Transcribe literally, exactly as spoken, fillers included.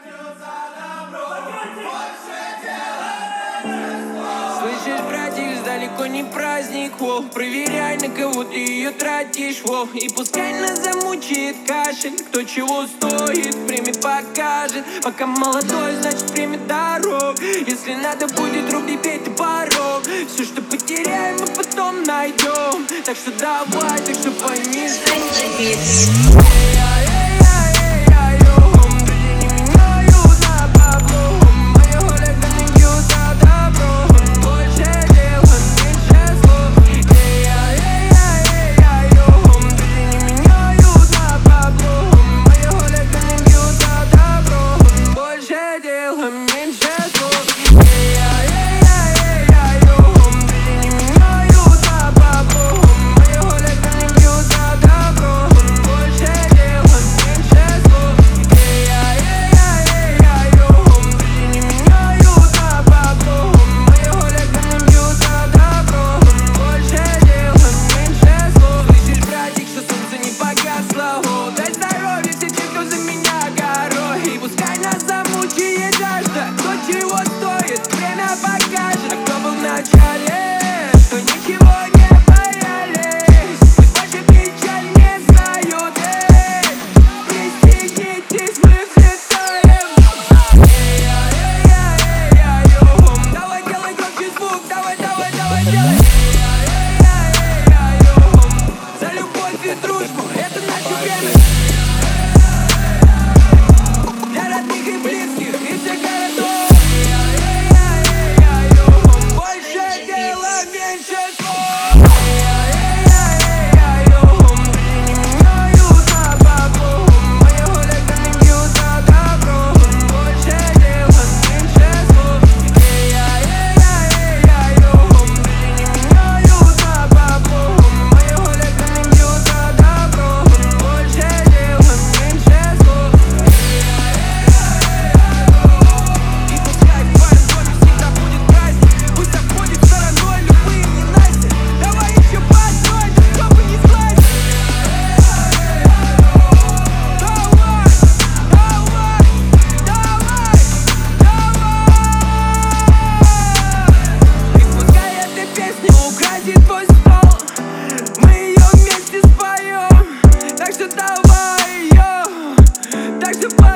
Слышишь, братик, далеко не праздник, во. Проверяй, на кого ты ее тратишь, во. И пускай нас замучает кашель, кто чего стоит, время покажет. Пока молодой, значит время дорог. Если надо будет, руби, бей ты порог. Все, что потеряем, мы потом найдем. Так что давай, так что пойми. Дай здоровья все те, кто за меня горой. И пускай нас замучает жажда, кто чего стоит, время покажет. А кто был в начале, что ничего не боялись, пусть больше печаль не знают. Эй, пристегнитесь, мы взлетаем. Эй-я-эй-я-эй-я-ё. Давай делай громче звук, давай, давай, давай делай. За любовь и дружбу, это наше время. Для родных и близких, и всех городов. Больше дела, меньше слов. Люди не меняют на бабло, моя воля не бьют за добро. Больше дела, меньше слов. Люди не меняют на бабло, моя воля не бьют за добро. Больше дела, меньше слов. И пускай в твоем доме всегда будет праздник, пусть обходит стороной любые ненасти. Давай еще постой, чтобы не сглазить. Давай, давай, давай, давай. И пускай эта песня украсит твой стол, мы ее вместе споем. Так что давай ее, так что